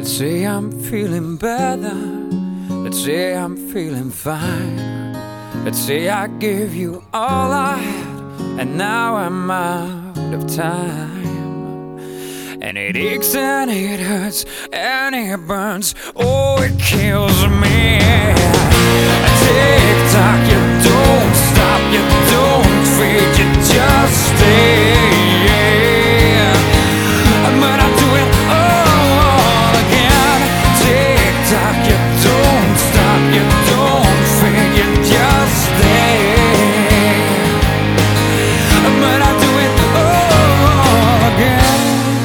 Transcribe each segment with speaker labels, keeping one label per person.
Speaker 1: Let's say I'm feeling better. Let's say I'm feeling fine. Let's say I gave you all I had, and now I'm out of time. And it aches and it hurts and it burns. Oh, it kills me. Tick-tock, you don't stop, you don't fade, you just stay. But I do it all again. Tick-tock, you don't stop, you don't fade, you just stay. But I do it all again.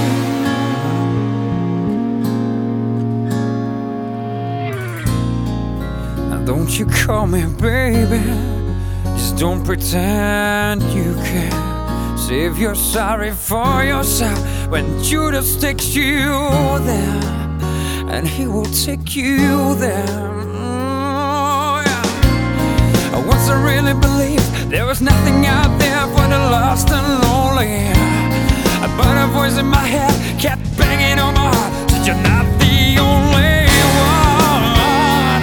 Speaker 1: Now don't you call me baby, just don't pretend you care. Save your sorry for yourself when Judas takes you there, and he will take you there. Yeah. Once I really believed there was nothing out there for the lost and lonely, but a voice in my head kept banging on my heart, said you're not the only one.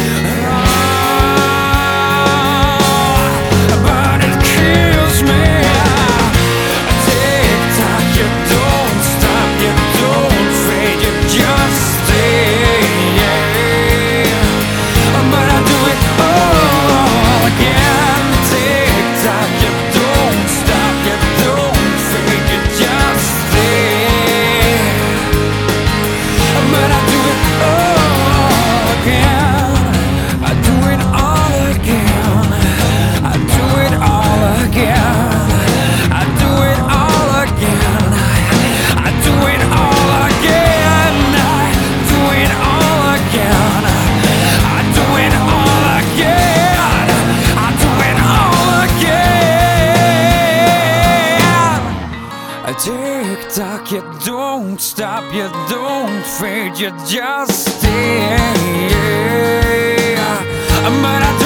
Speaker 1: But it kills me. Tick-tock, you don't stop, you don't fade, you just stay. But I